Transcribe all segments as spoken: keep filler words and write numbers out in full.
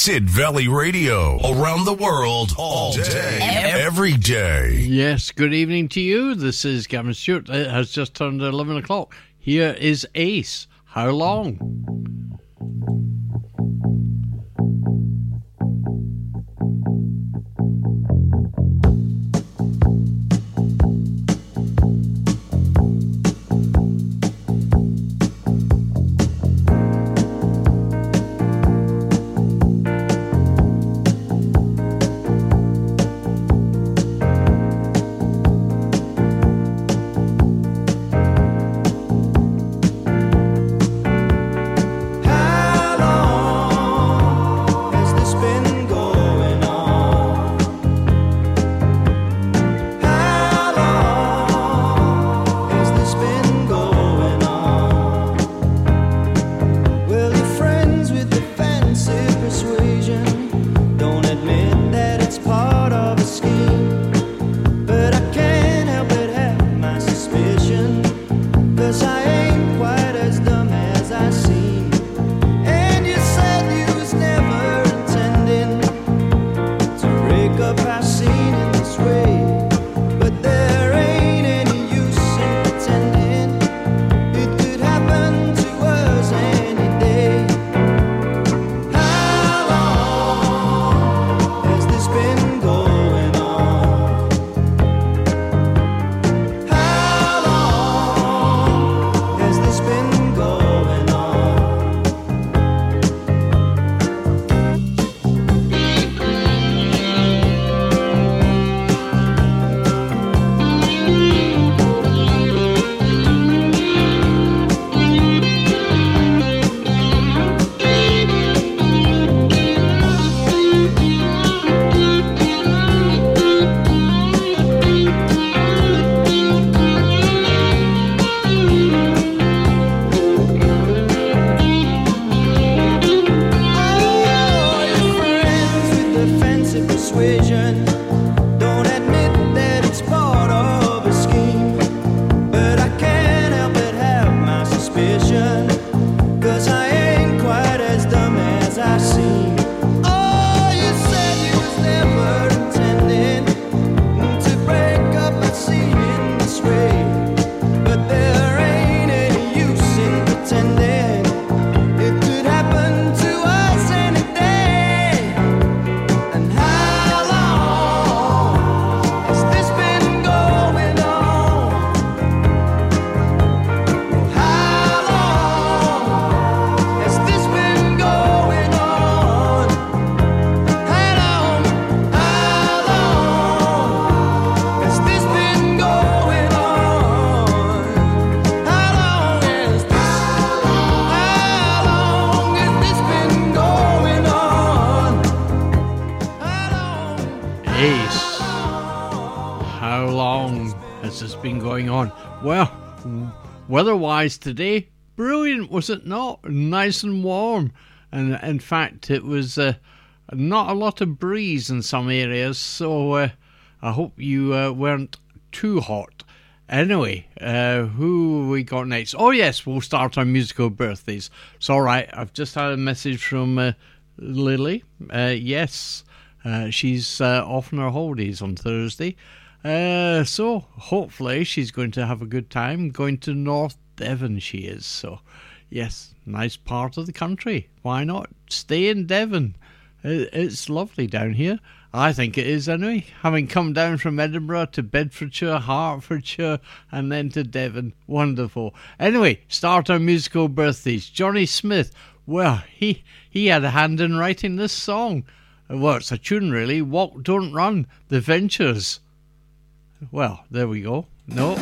Sid Valley Radio, around the world, all day, every day. Yes, good evening to you. This is Gavin Stewart. It has just turned eleven o'clock. Here is Ace. How long? Weather-wise today, brilliant, was it not? Nice and warm. And in fact, it was uh, not a lot of breeze in some areas, so uh, I hope you uh, weren't too hot. Anyway, uh, who we got next? Oh yes, we'll start our musical birthdays. It's all right, I've just had a message from uh, Lily. Uh, yes, uh, she's uh, off on her holidays on Thursday. Uh, so hopefully she's going to have a good time. Going to North Devon she is. So yes, nice part of the country. Why not stay in Devon? It's lovely down here. I think it is anyway. Having come down from Edinburgh to Bedfordshire, Hertfordshire and then to Devon. Wonderful. Anyway, start our musical birthdays. Johnny Smith. Well, he, he had a hand in writing this song. Well, it's a tune really. Walk, Don't Run. The Ventures. Well, there we go. No.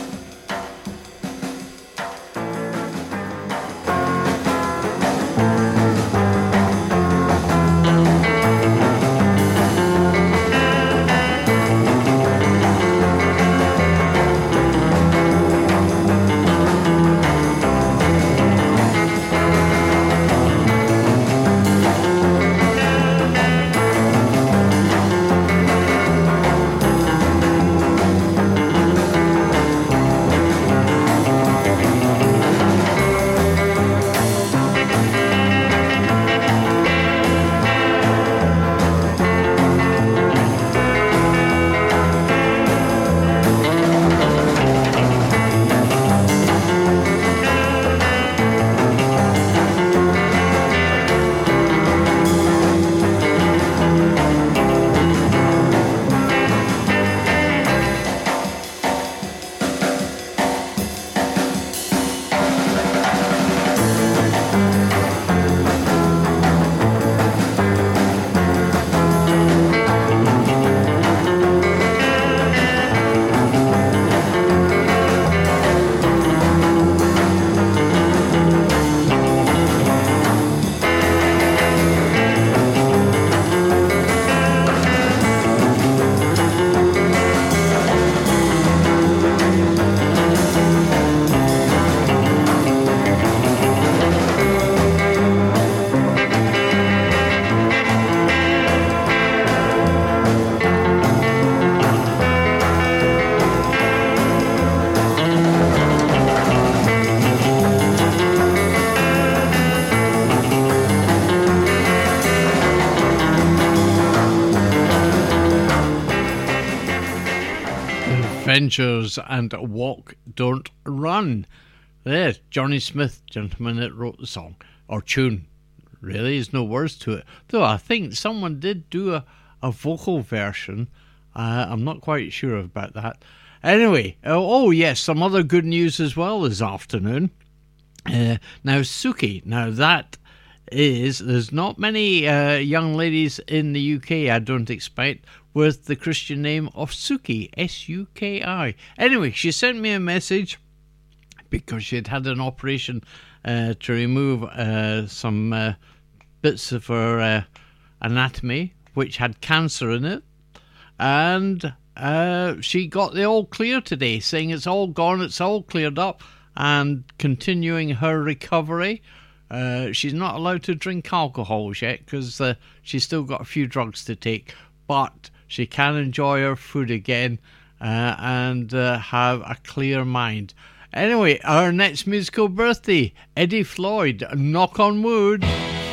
Adventures and Walk, Don't Run. There, Johnny Smith, gentleman that wrote the song, or tune. Really, there's no words to it. Though I think someone did do a, a vocal version. Uh, I'm not quite sure about that. Anyway, oh, oh yes, some other good news as well this afternoon. Uh, now, Suki, now that is, there's not many uh, young ladies in the U K, I don't expect, with the Christian name of Suki, S U K I. Anyway, she sent me a message because she'd had an operation uh, to remove uh, some uh, bits of her uh, anatomy, which had cancer in it. And uh, she got the all clear today, saying it's all gone, it's all cleared up, and continuing her recovery. Uh, she's not allowed to drink alcohol yet because uh, she's still got a few drugs to take, but she can enjoy her food again uh, and uh, have a clear mind. Anyway, our next musical birthday, Eddie Floyd, Knock on Wood.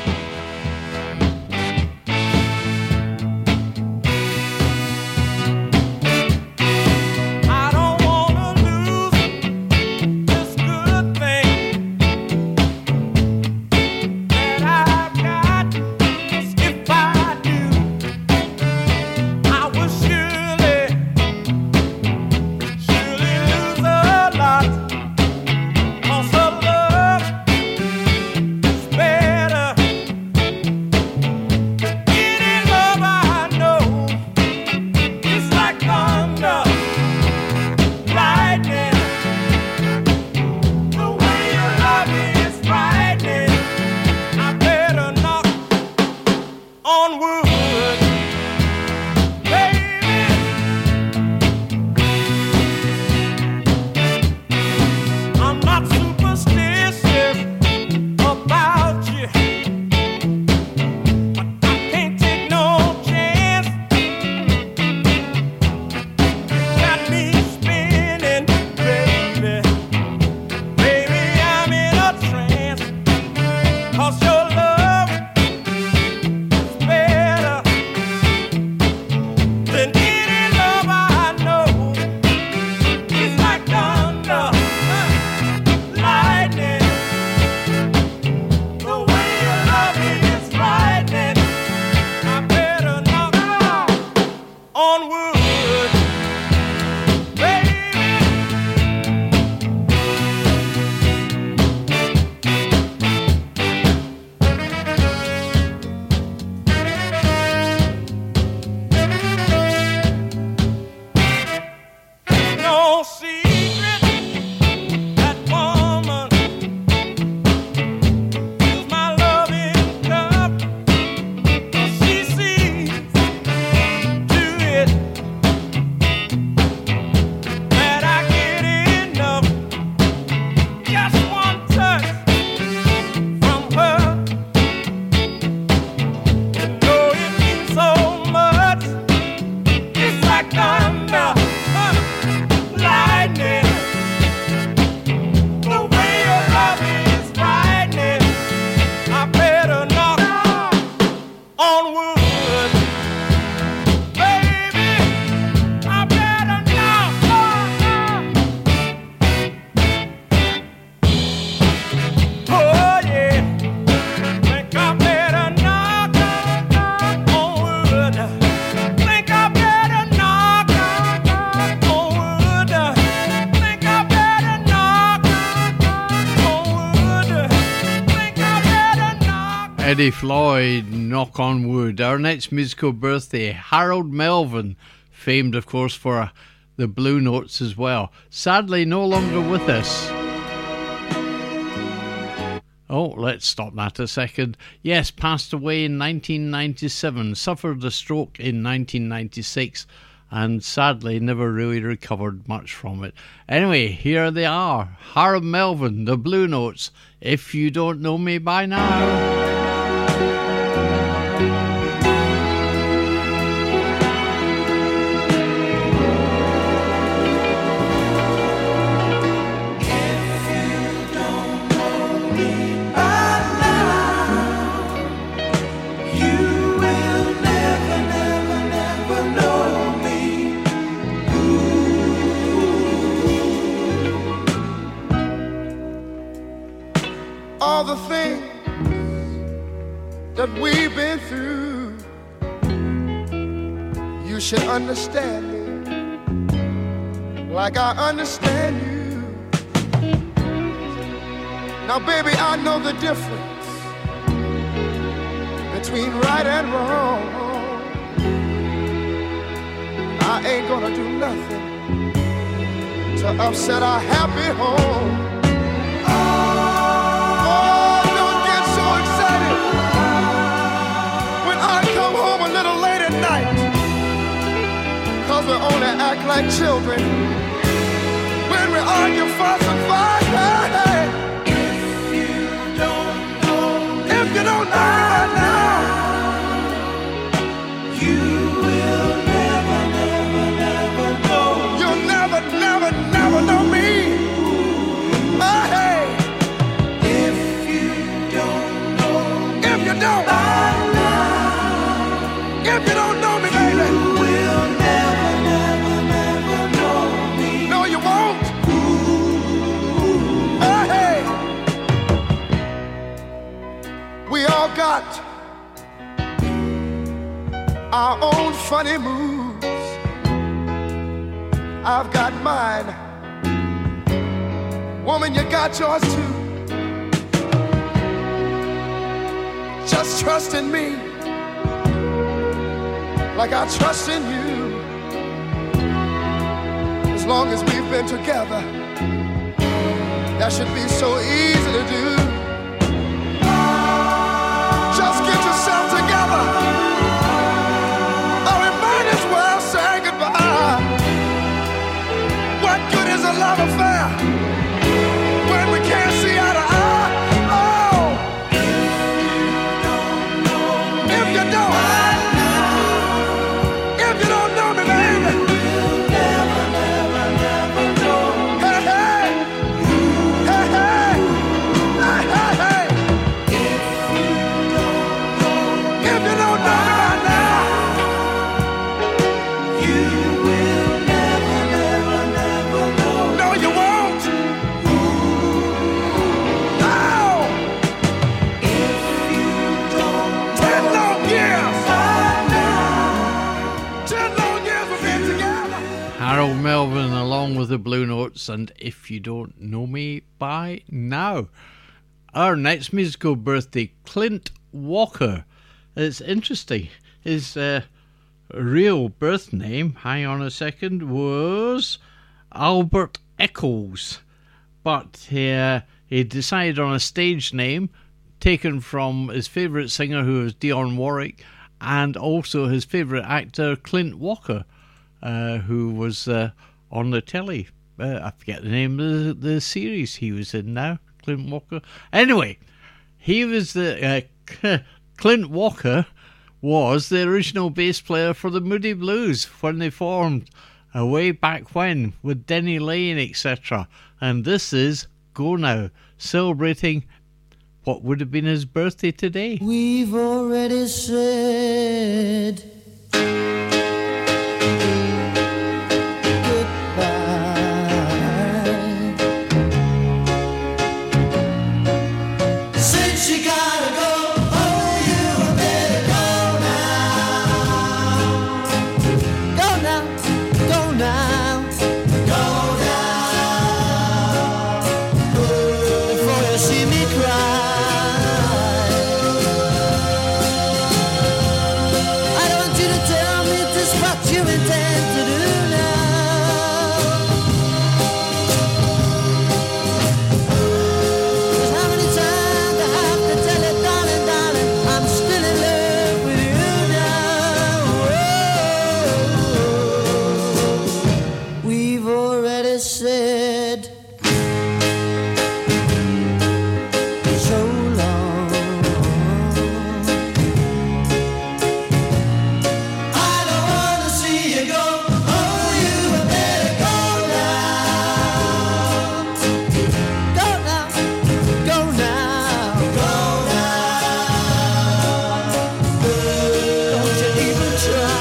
Eddie Floyd, Knock on Wood. Our next musical birthday, Harold Melvin, famed of course for uh, the Blue Notes as well, sadly no longer with us. Oh, let's stop that a second. Yes, passed away in nineteen ninety-seven, suffered a stroke in nineteen ninety-six, and sadly never really recovered much from it. Anyway, here they are, Harold Melvin, the Blue Notes, If You Don't Know Me By Now. Never, never, never know me. Ooh. the things that we've been through, you should understand me like I understand you. Now, baby, I know the difference between right and wrong. I ain't gonna do nothing to upset our happy home. Oh, don't get so excited when I come home a little late at night, 'cause we only act like children when we argue, fuss, and fight. Hey, hey. If you don't know me right now, you will never, never, never know. You'll never, never, never know me. Oh, hey. If you don't know me, if you don't, right now, if you don't know me, baby, you will never, never, never know me. No, you won't. Oh, hey. We all got our own funny moves. I've got mine. Woman, you got yours too. Just trust in me like I trust in you. As long as we've been together, that should be so easy to do. Just get yourself together, or we might as well say goodbye. What good is a love affair when we can't see eye to eye? Oh, if you don't, if you don't know me, baby, you'll never, never, never know. Hey, hey, hey, hey, hey, hey, hey. If you don't know me right now, you will never, never, never know. No, you won't. No. If you don't know. Ten long years. Ten long years we've been together. Harold Melvin along with the Blue Notes and If You Don't Know Me By Now. Our next musical birthday, Clint Walker. It's interesting. His uh, real birth name, hang on a second, was Albert Eccles. But uh, he decided on a stage name taken from his favourite singer, who was Dionne Warwick, and also his favourite actor, Clint Walker, uh, who was uh, on the telly. Uh, I forget the name of the, the series he was in now, Clint Walker. Anyway, he was the... Uh, Clint Walker was the original bass player for the Moody Blues when they formed uh, way back when with Denny Lane, et cetera. And this is Go Now, celebrating what would have been his birthday today. We've already said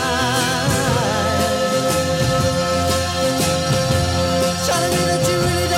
Try to do that you really don't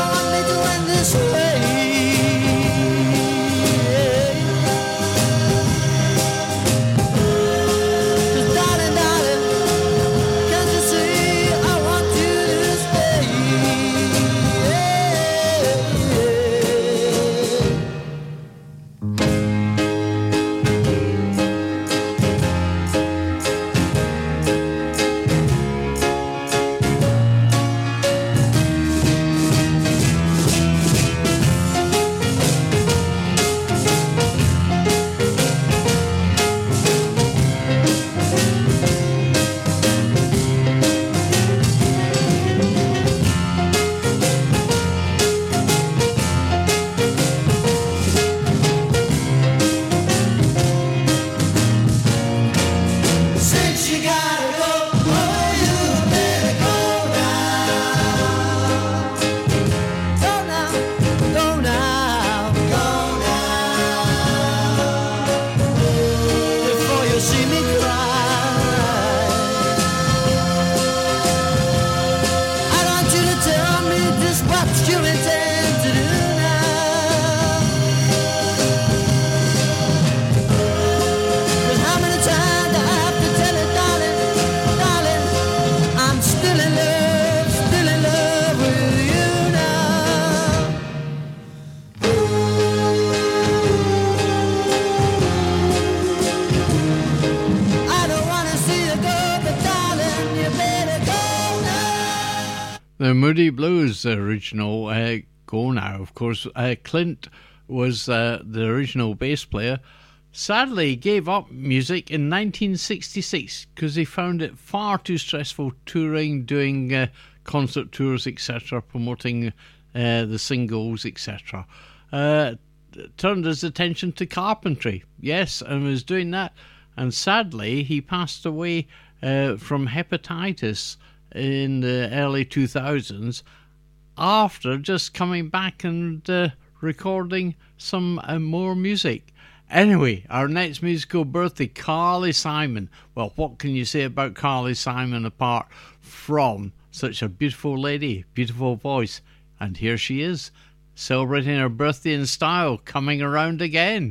Moody Blues, the original uh, Go Now. Of course, uh, Clint was uh, the original bass player. Sadly, he gave up music in nineteen sixty-six because he found it far too stressful touring, doing uh, concert tours, et cetera, promoting uh, the singles, et cetera. Uh, turned his attention to carpentry, yes, and was doing that. And sadly, he passed away uh, from hepatitis in the early two thousands after just coming back and uh, recording some uh, more music. Anyway, our next musical birthday, Carly Simon. Well, what can you say about Carly Simon apart from such a beautiful lady, beautiful voice? And here she is, celebrating her birthday in style, Coming Around Again.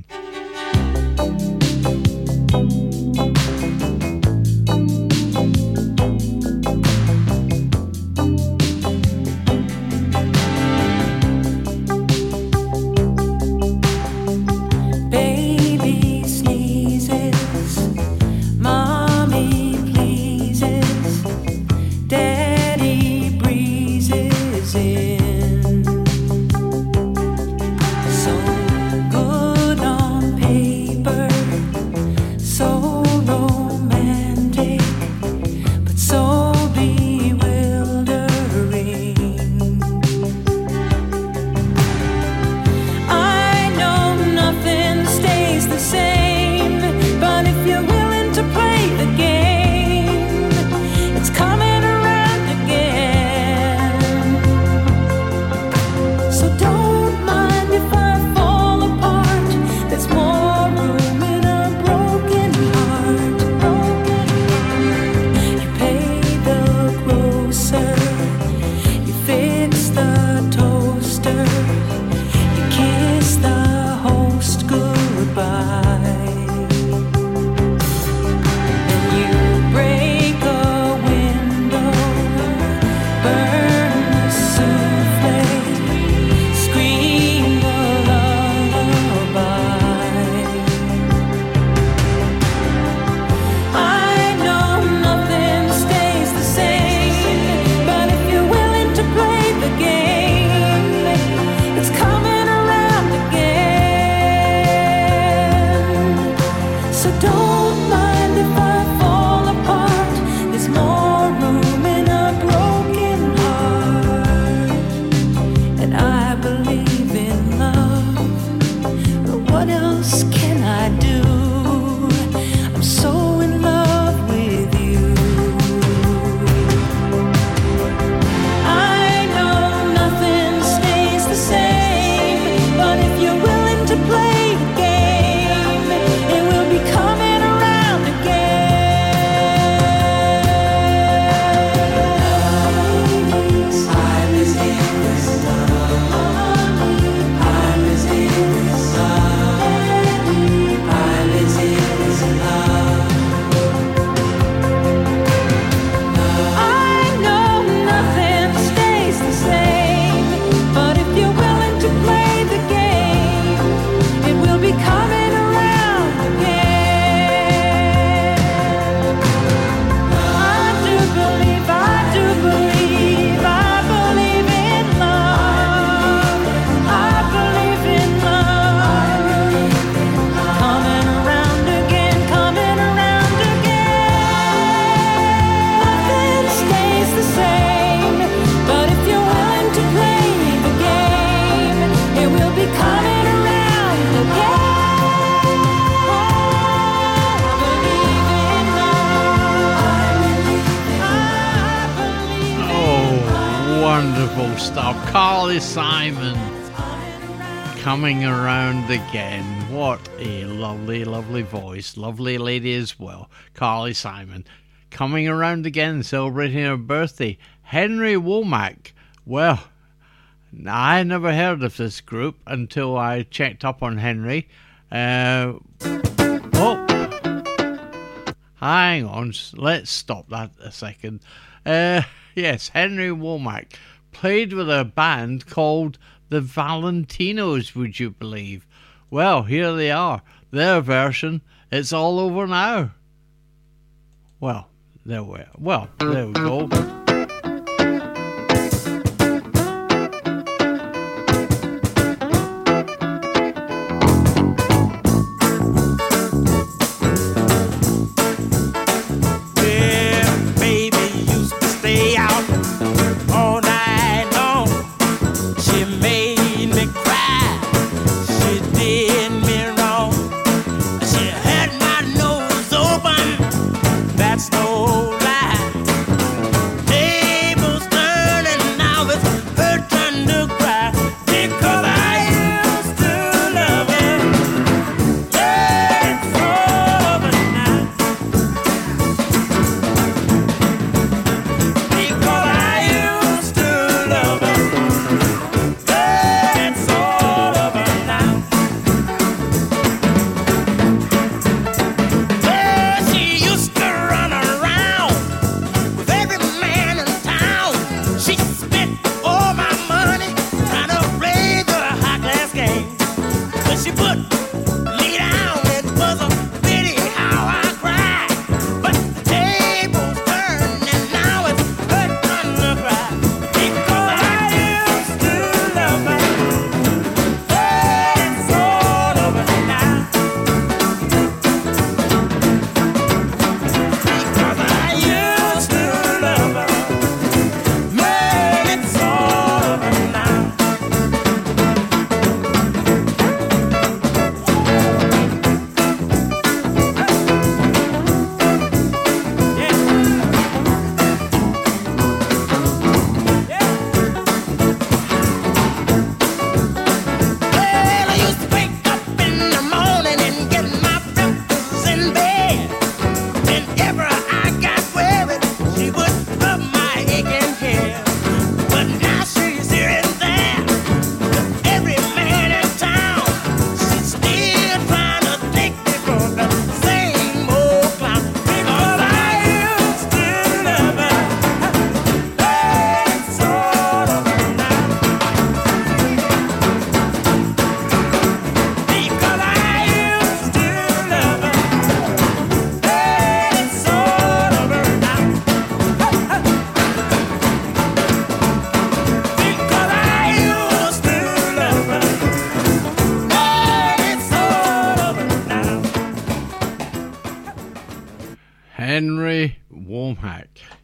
Carly Simon, Coming Around Again. What a lovely, lovely voice. Lovely lady as well. Carly Simon, Coming Around Again, celebrating her birthday. Henry Womack. Well, I never heard of this group until I checked up on Henry. Uh, oh, hang on. Let's stop that a second. Uh, yes, Henry Womack played with a band called the Valentinos, would you believe? Well, here they are. Their version, It's All Over Now. Well, there we are. Well, there we go.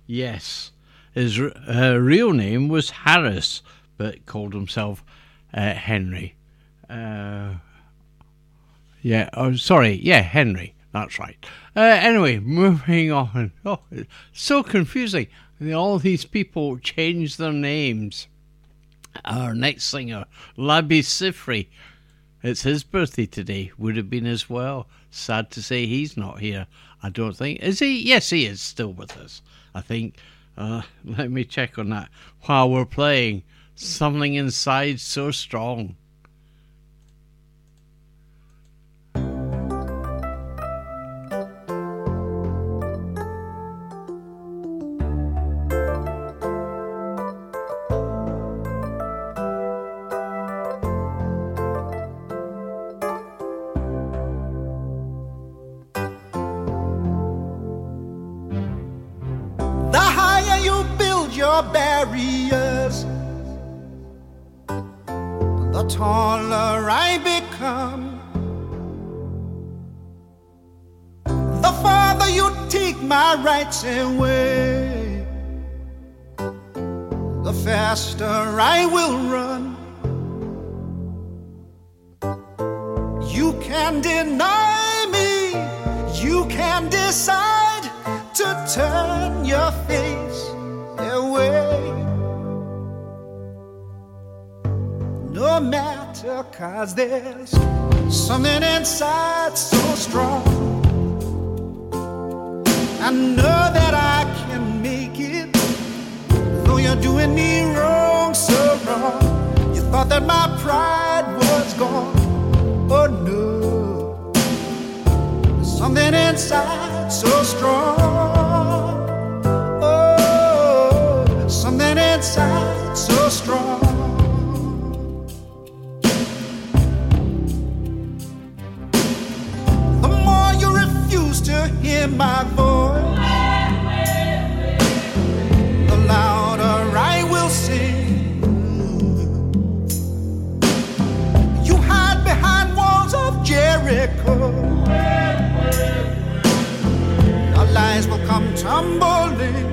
Yes. His uh, real name was Harris, but called himself uh, Henry. Uh, yeah, oh, sorry, yeah, Henry. That's right. Uh, anyway, moving on. Oh, it's so confusing. All these people change their names. Our next singer, Labi Siffre. It's his birthday today. Would have been as well. Sad to say he's not here, I don't think. Is he? Yes, he is still with us, I think. Uh, let me check on that while we're playing Something Inside So Strong. Barriers, the taller I become, the farther you take my rights away, the faster I will run. You can deny me, you can decide to turn your face away. No matter, 'cause there's something inside so strong. I know that I can make it, though you're doing me wrong, so wrong. You thought that my pride was gone. Oh no, there's something inside so strong. Something inside so strong. The more you refuse to hear my voice, the louder I will sing. You hide behind walls of Jericho. Your lies will come tumbling.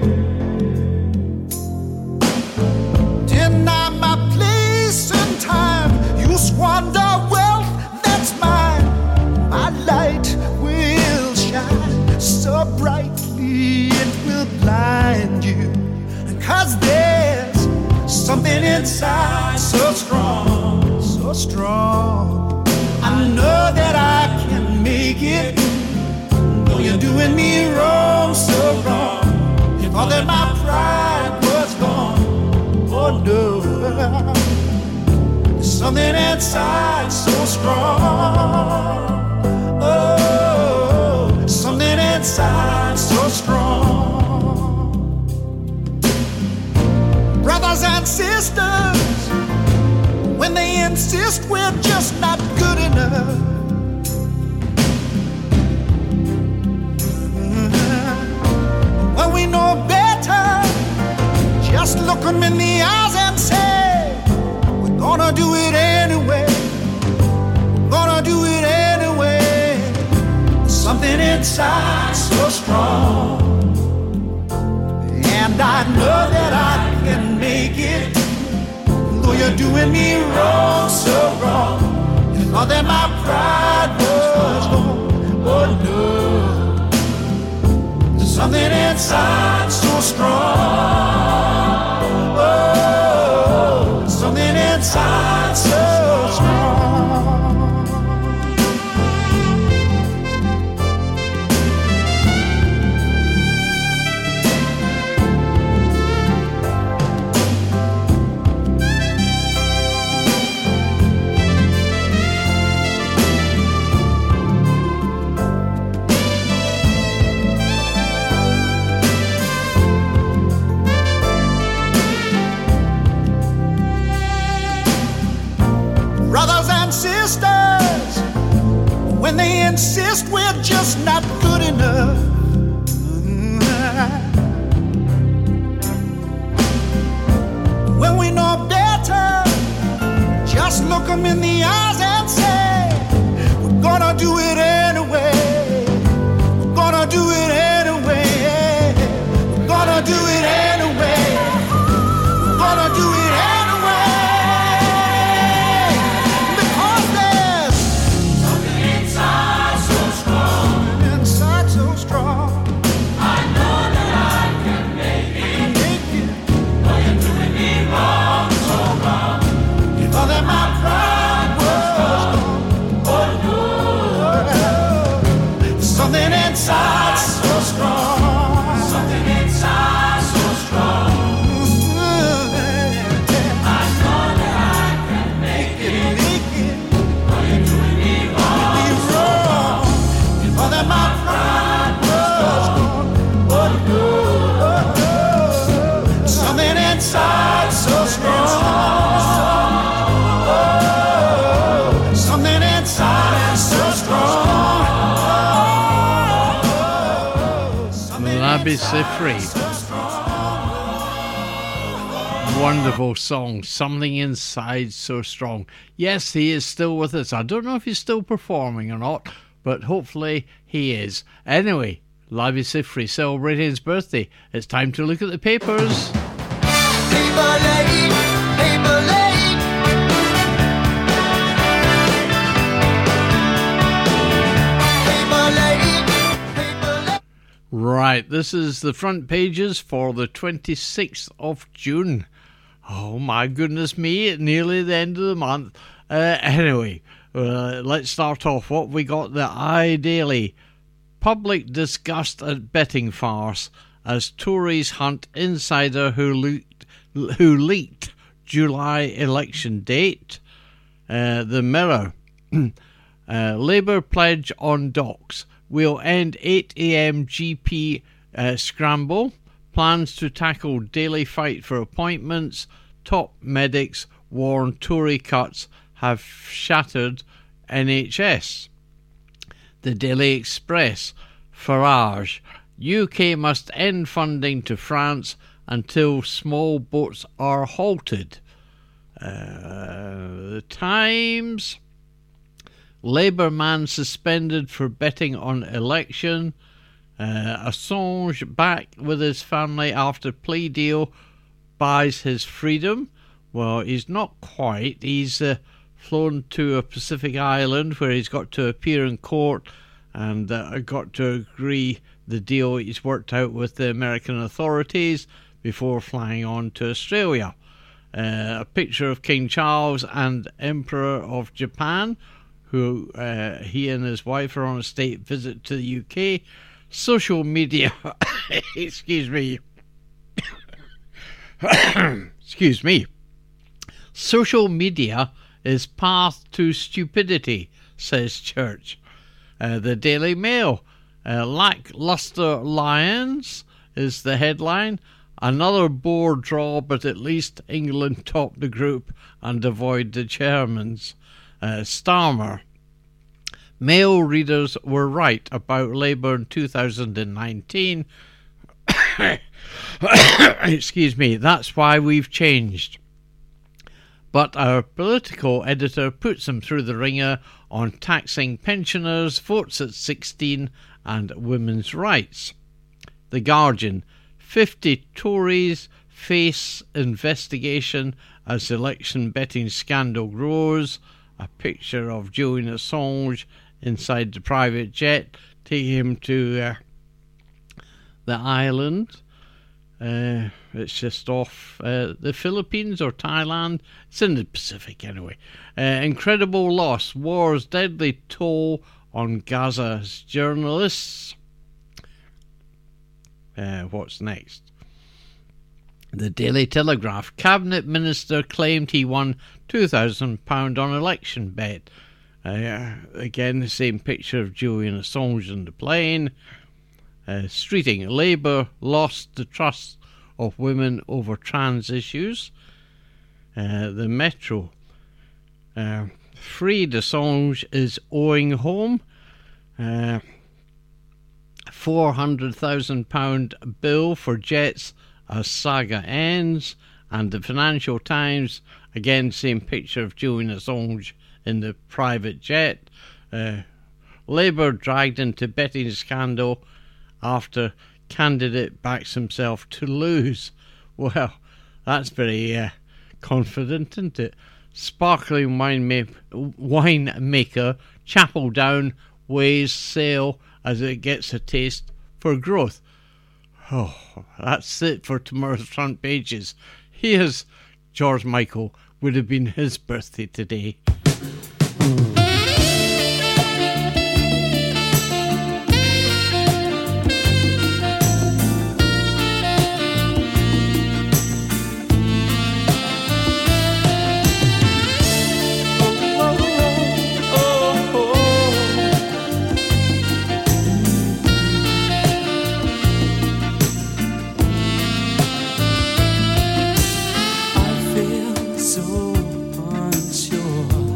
Deny my place and time. You squander wealth that's mine. My light will shine so brightly it will blind you. 'Cause there's something inside so strong, so strong. I know that I can make it, though you're doing me wrong, so wrong. You thought that my pride was gone. Oh no, there's something inside so strong. Oh, something inside so strong. Brothers and sisters, when they insist we're just not good enough, when we know better, just look them in the eyes and say, we're gonna do it anyway. We're gonna do it anyway. There's something inside so strong. And I know that I can make it, though you're doing me wrong, so wrong. You thought that my pride was gone. Oh no, there's something inside so strong. Oh, something inside so strong. Brothers and sisters, when they insist we're just not good enough, when we know better, just look them in the eyes and say, we're gonna do it anyway. We're gonna do it anyway. We're gonna Labi Siffre. Wonderful song, Something Inside So Strong. Yes, he is still with us. I don't know if he's still performing or not, but hopefully he is. Anyway, Labi Siffre celebrating his birthday. It's time to look at the papers. Paper lady, paper lady. Right, this is the front pages for the twenty-sixth of June. Oh my goodness me, it's nearly the end of the month. Uh, anyway, uh, let's start off. What we got? The iDaily. Public disgust at betting farce as Tories hunt insider who leaked, who leaked July election date. Uh, the Mirror. uh, Labour pledge on docks. We'll end eight a.m. G P uh, scramble. Plans to tackle daily fight for appointments. Top medics warn Tory cuts have shattered N H S. The Daily Express. Farage. U K must end funding to France until small boats are halted. Uh, the Times. Labour man suspended for betting on election. Uh, Assange back with his family after plea deal buys his freedom. Well, he's not quite. He's uh, flown to a Pacific island where he's got to appear in court and uh, got to agree the deal he's worked out with the American authorities before flying on to Australia. Uh, a picture of King Charles and Emperor of Japan, who uh, he and his wife are on a state visit to the U K. Social media, excuse me, excuse me, social media is path to stupidity, says Church. Uh, the Daily Mail, uh, lackluster Lions is the headline. Another board draw, but at least England top the group and avoid the Germans. Uh, Starmer. Mail readers were right about Labour in two thousand nineteen. Excuse me, that's why we've changed. But our political editor puts them through the ringer on taxing pensioners, votes at sixteen and women's rights. The Guardian. fifty Tories face investigation as election betting scandal grows. A picture of Julian Assange inside the private jet, taking him to uh, the island. Uh, it's just off uh, the Philippines or Thailand. It's in the Pacific anyway. Uh, incredible loss. War's deadly toll on Gaza's journalists. Uh, what's next? The Daily Telegraph. Cabinet Minister claimed he won two thousand pounds on election bet. Uh, again, the same picture of Julian Assange on the plane. Uh, Streeting. Labour lost the trust of women over trans issues. Uh, the Metro. Uh, freed Assange is owing home. Uh, four hundred thousand pounds bill for jets as saga ends. And the Financial Times, again, same picture of Julian Assange in the private jet. Uh, Labour dragged into betting scandal after candidate backs himself to lose. Well, that's very uh, confident, isn't it? Sparkling wine, ma- wine maker Chapel Down weighs sale as it gets a taste for growth. Oh, that's it for tomorrow's front pages. Here's George Michael. Would have been his birthday today. I feel so unsure.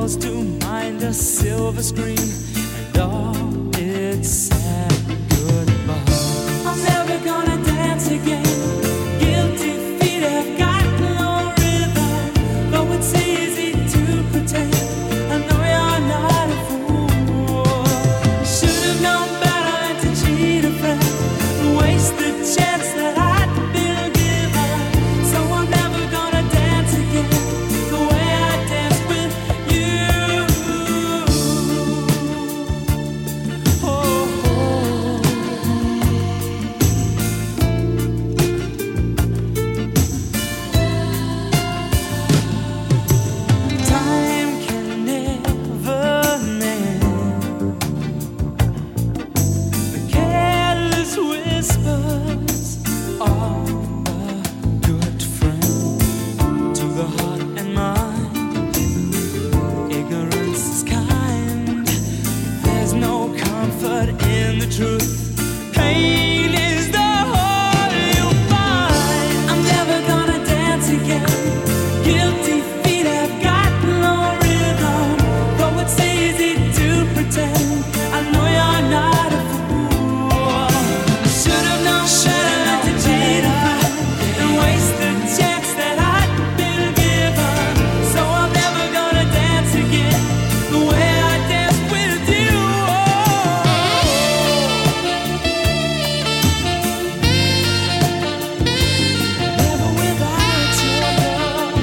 supposed to mind a silver screen and all its sad goodbye. I'm never gonna dance again. Guilty feet have got no rhythm, though it's easy to pretend. I know you're not a fool. Should have known better than to cheat a friend and waste the chance that I'd been given. So I'm never gonna dance again the way I danced with you. Oh, oh. Time can never mend the careless whispers of a good friend to the heart and mind. Ignorance is kind. There's no comfort in the truth. Pain is the whole you'll find. I'm never gonna dance again. Guilty feet have got no rhythm, though it's easy to pretend. I know you're not a fool. I should have known better than to cheat a friend and waste the chance that I'd been given. So I'm never gonna dance again the way I danced with you. Never without your love.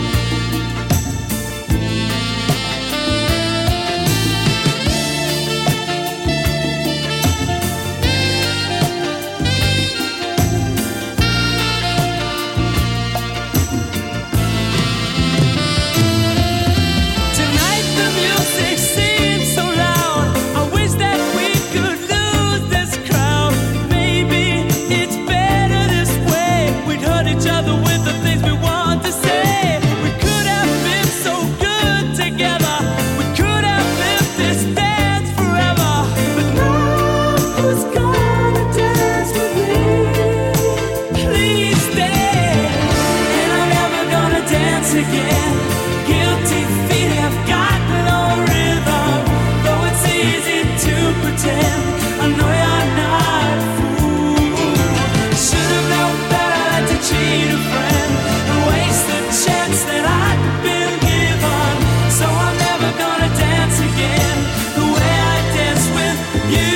Tonight the music seems so loud. I wish that we could lose this crowd. Maybe it's better this way. We'd hurt each other with the things we want to say. We could have been so good together. We could have lived this dance forever. But now who's gonna dance with me? Please stay. And I'm never gonna dance again. Guilty feet have got no rhythm, though it's easy to pretend. I know you're not a fool. Should have known better than to cheat a friend and waste the chance that I'd been given. So I'm never gonna dance again the way I danced with you.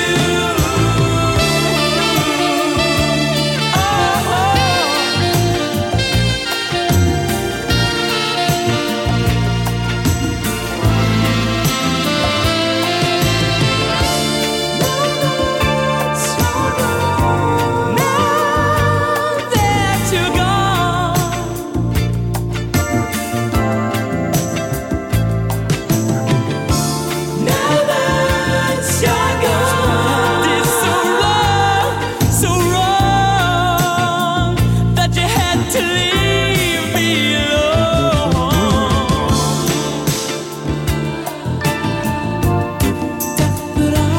Oh, now that you're gone, now that you're gone, it's so wrong, so wrong that you had to leave me alone. But I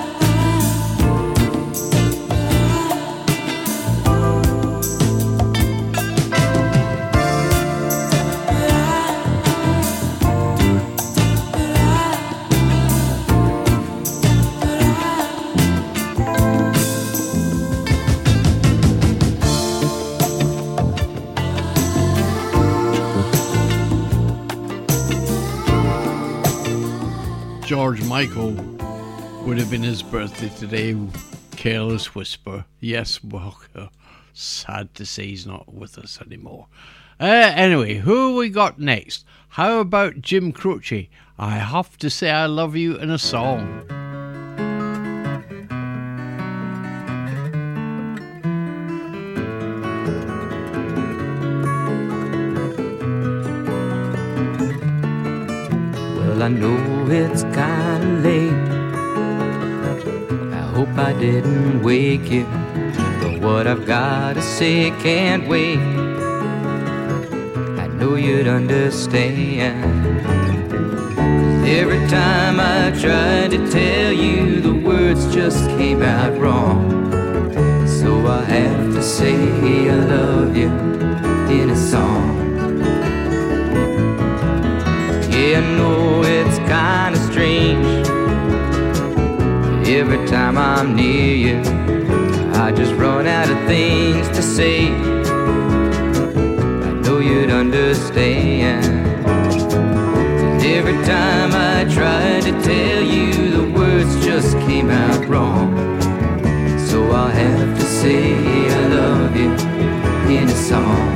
George Michael would have been his birthday today. Careless Whisper. Yes, well, uh, sad to say he's not with us anymore. Uh, anyway, who we got next? How about Jim Croce? I have to say I love you in a song. Well, I know it's kinda late. I hope I didn't wake you, but what I've gotta say can't wait. I know you'd understand. 'Cause every time I tried to tell you, the words just came out wrong. So I have to say I love you in a song. Yeah, I know it's kinda strange. Every time I'm near you, I just run out of things to say. I know you'd understand. 'Cause every time I tried to tell you, the words just came out wrong. So I'll have to say I love you in a song.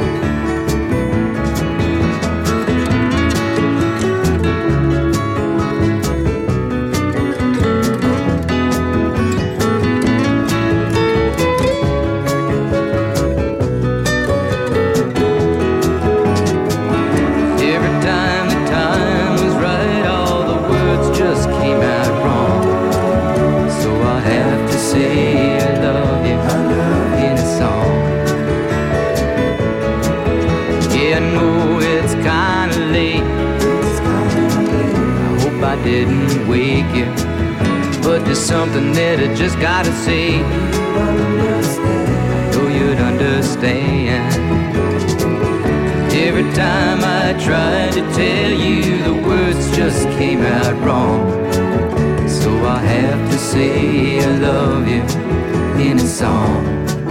Didn't wake you, but there's something that I just gotta say. I know you'd understand. Every time I tried to tell you, the words just came out wrong. So I have to say I love you in a song.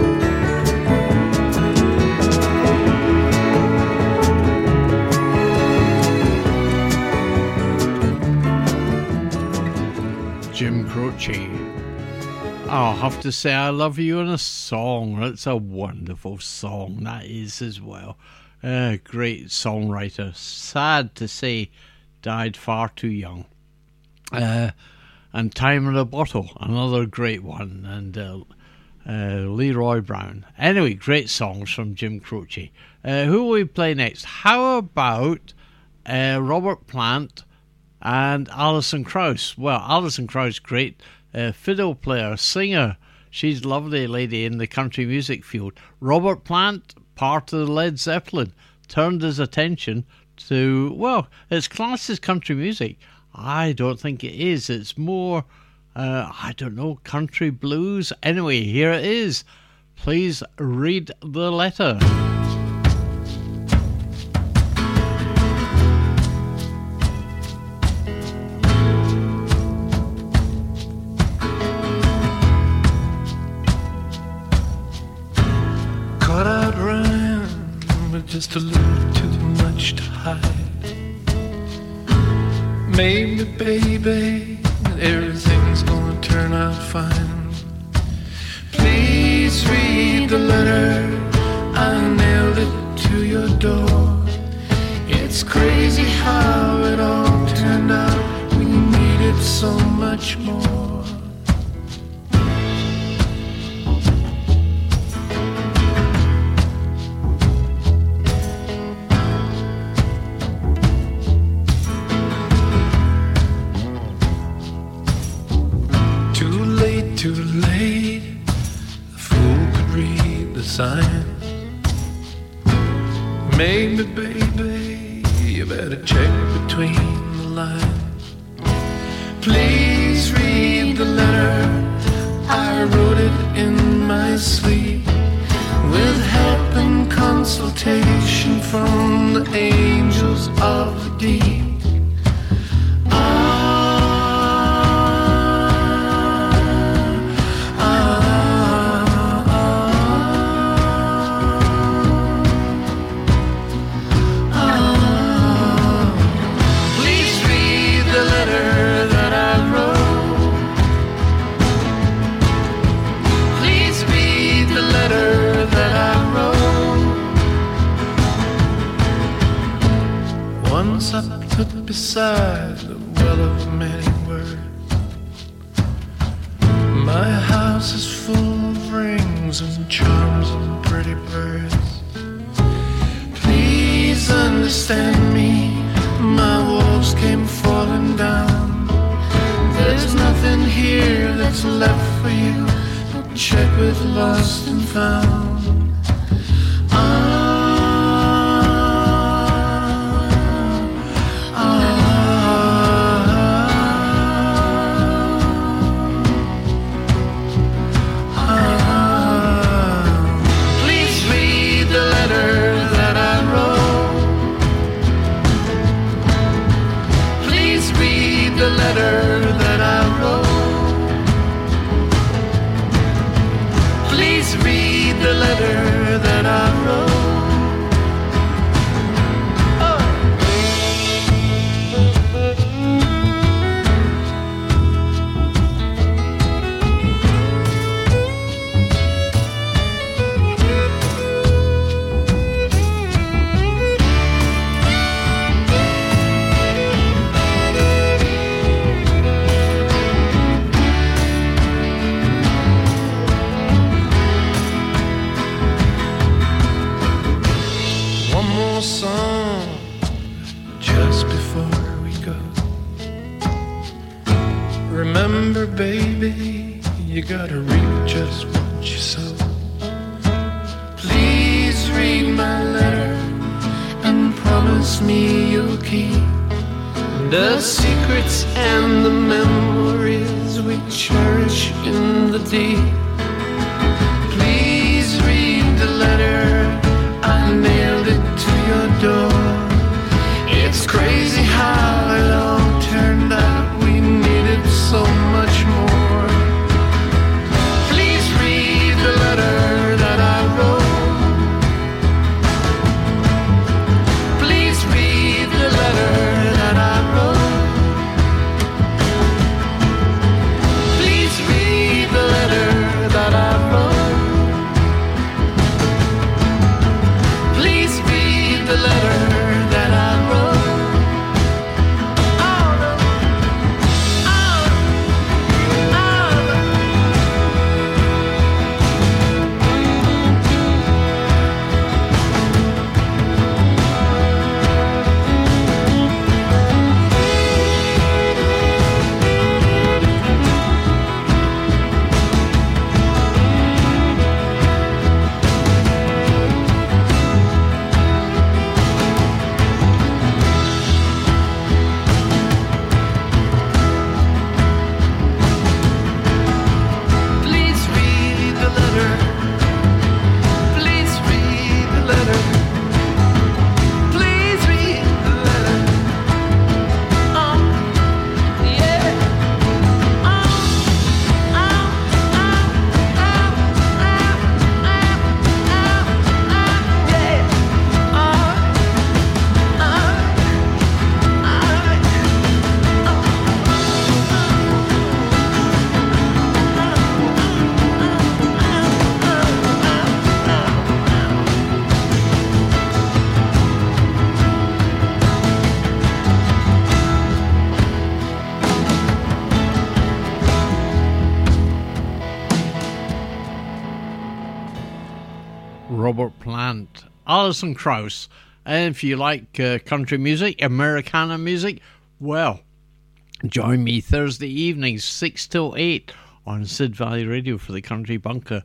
Jim Croce. I'll have to say I love you in a song. That's a wonderful song, that is, as well. A great songwriter. Sad to say, died far too young. Uh, and Time in a Bottle, another great one. And uh, uh, Leroy Brown. Anyway, great songs from Jim Croce. Uh, who will we play next? How about uh, Robert Plant and Alison Krauss? Well, Alison Krauss, great uh, fiddle player, singer. She's a lovely lady in the country music field. Robert Plant, part of the Led Zeppelin, turned his attention to, well, it's classed as country music. I don't think it is. It's more, uh, I don't know, country blues. Anyway, here it is. Please read the letter. Just a little too much to hide. Maybe, baby, everything's gonna turn out fine. Please read the letter, I nailed it to your door. It's crazy how it all turned out. We needed so much more. Too late, a fool could read the signs. Maybe, baby, you better check between the lines. Please read the letter, I wrote it in my sleep, with help and consultation from the angels of the deep. Beside the well of many words, my house is full of rings and charms and pretty birds. Please understand me, my walls came falling down. There's nothing here that's left for you, check with lost and found. Ah, Please letter that I wrote. Please read the letter that I wrote. Song just before we go. Remember, baby, you gotta reap just what you sow. Please read my letter and promise me you'll keep the secrets and the memories we cherish in the deep. Please read the letter I nailed it to your door. It's crazy how it all turned out. We needed so much more. Please read the letter that I wrote. Please read the letter that I wrote. Please read the letter that I wrote. The letter that I wrote. Oh no. Oh. Robert Plant, Alison Krauss. And if you like uh, country music, Americana music, well, join me Thursday evenings, six till eight on Sid Valley Radio for the Country Bunker.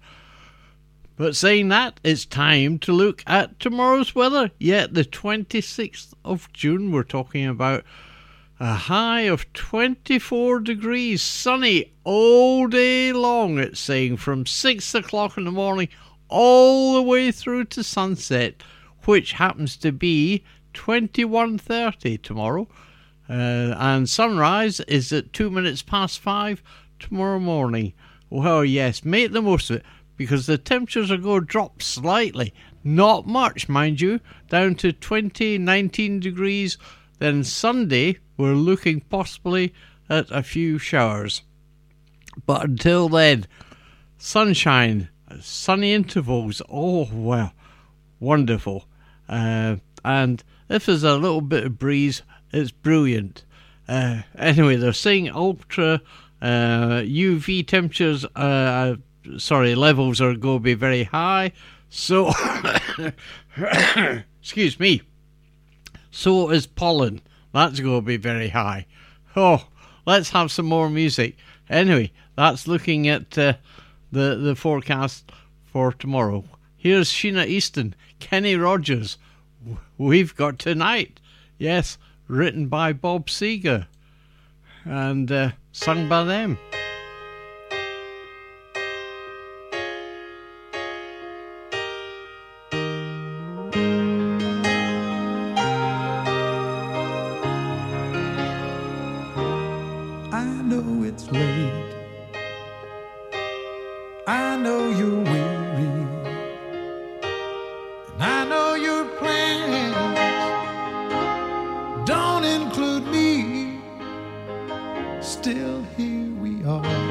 But saying that, it's time to look at tomorrow's weather. Yeah, the twenty-sixth of June, we're talking about a high of twenty-four degrees, sunny all day long, it's saying, from six o'clock in the morning all the way through to sunset, which happens to be twenty-one thirty tomorrow. Uh, and sunrise is at two minutes past five tomorrow morning. Well, yes, make the most of it, because the temperatures are going to drop slightly. Not much, mind you, down to twenty, nineteen degrees. Then Sunday, we're looking possibly at a few showers. But until then, sunshine, sunny intervals, oh, well, wonderful. Uh, and if there's a little bit of breeze, it's brilliant. Uh, anyway, they're saying ultra uh, U V temperatures, uh, sorry, levels are going to be very high. So, excuse me, so is pollen. That's going to be very high. Oh, let's have some more music. Anyway, that's looking at uh, the, the forecast for tomorrow. Here's Sheena Easton, Kenny Rogers, We've Got Tonight. Yes, written by Bob Seger and uh, sung by them. know it's late. I know you're weary. And I know your plans don't include me. Still here we are,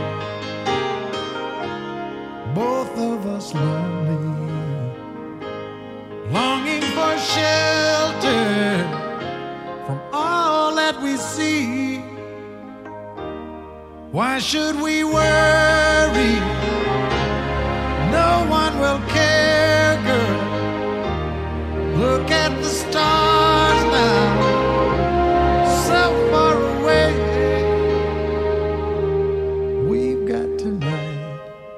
both of us lonely, longing for shelter from all that we see. Why should we worry? No one will care, girl. Look at the stars now, so far away. We've got tonight.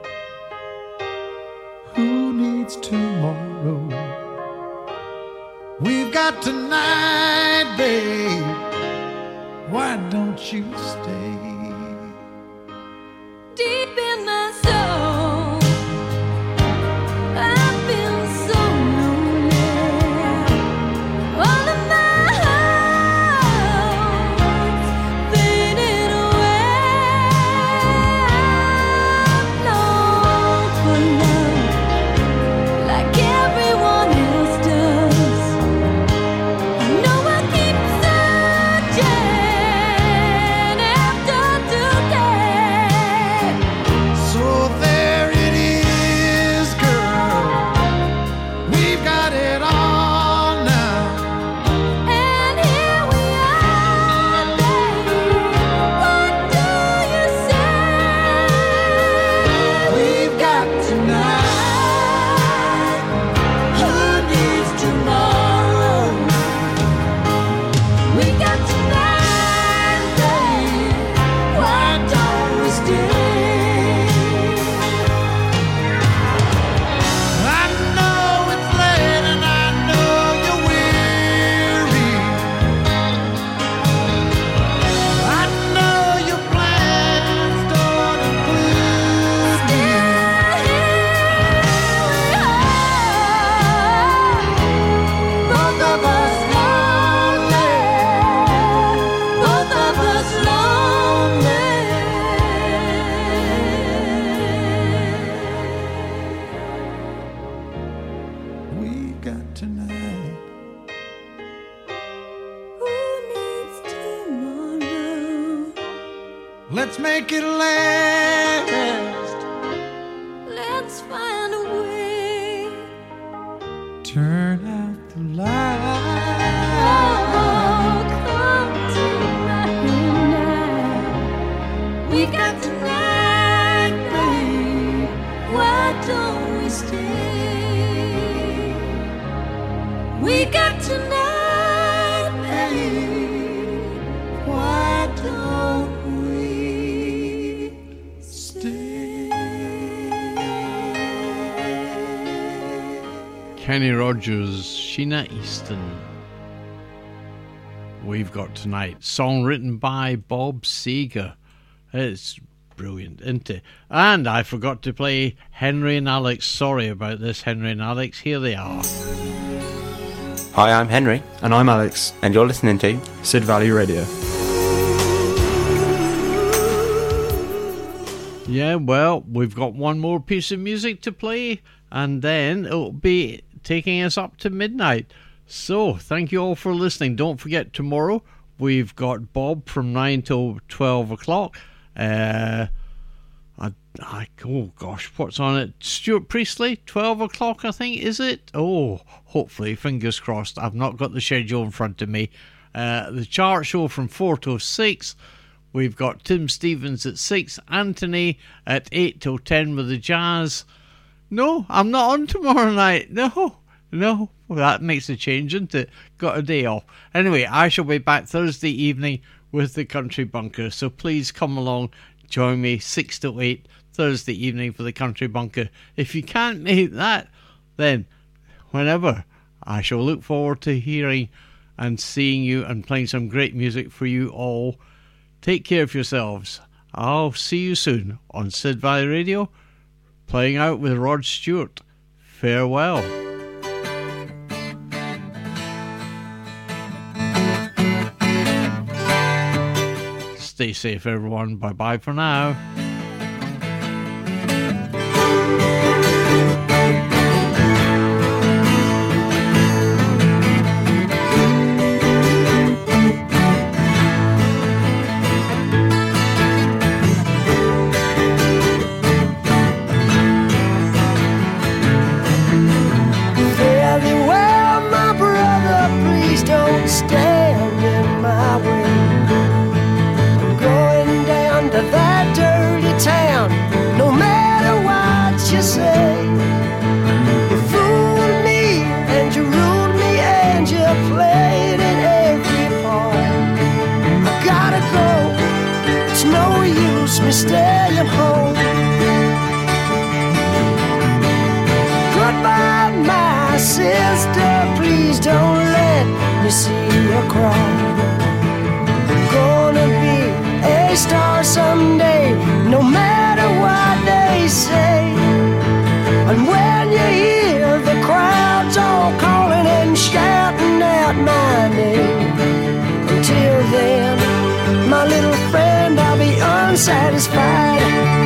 Who needs tomorrow? We've got tonight, babe. Why don't you stay? Deep in my soul, I feel so lonely. All of my hopes faded away. I long for love like everyone else does. I know I keep searching after today. So there it is, girl. We've got it all now. And here we are, babe. What do you say? We've got tonight. Who needs tomorrow? We got tonight, babe. Why don't we stay? I know it's late and I know you're weary. I know your plans don't include me. Both of us lonely. Both of us lonely. We've got tonight. Who needs tomorrow? Let's make it last. Let's find a way. Turn out the light. Oh, come tonight now. We got tonight, babe. Why don't we stay? We got tonight, babe. Why don't we stay? Kenny Rogers, Sheena Easton. We've got tonight. Song written by Bob Seger. It's brilliant, isn't it? And I forgot to play Henry and Alex. Sorry about this, Henry and Alex. Here they are. Hi, I'm Henry, And I'm Alex, and you're listening to Sid Valley Radio. Yeah, well, we've got one more piece of music to play, and then it'll be taking us up to midnight. So, thank you all for listening. Don't forget, tomorrow we've got Bob from nine till twelve o'clock. Uh, I, I, oh gosh, what's on it? Stuart Priestley, twelve o'clock, I think, is it? Oh, hopefully, fingers crossed. I've not got the schedule in front of me. Uh, the chart show from four till six. We've got Tim Stevens at six, Anthony at eight till ten with the jazz. No, I'm not on tomorrow night. No, no. Well, that makes a change, isn't it? Got a day off. Anyway, I shall be back Thursday evening with the Country Bunker. So please come along, join me six till eight Thursday evening for the Country Bunker. If you can't make that, then whenever, I shall look forward to hearing and seeing you and playing some great music for you all. Take care of yourselves. I'll see you soon on Sid Valley Radio, playing out with Rod Stewart. Farewell. Stay safe, everyone. Bye-bye for now. Stand in my way. I'm going down to that dirty town, no matter what you say. You fooled me and you ruled me and you played in every part. I gotta go, it's no use me staying home. Goodbye, my sister, please don't let me see you cry. I'm gonna be a star someday, no matter what they say. And when you hear the crowds all calling and shouting out my name, until then, my little friend, I'll be unsatisfied.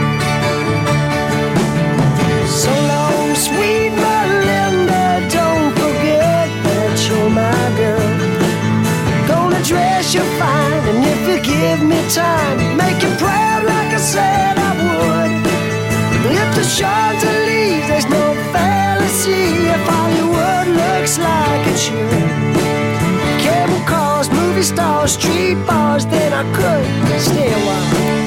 So long, sweet Melinda, don't forget that you're my girl. Gonna dress you fine, and if you give me time, make you proud like I said I would. If the Champs-Élysées, there's no fallacy. If Hollywood looks like it should, cable cars, movie stars, street bars, then I could stay a while.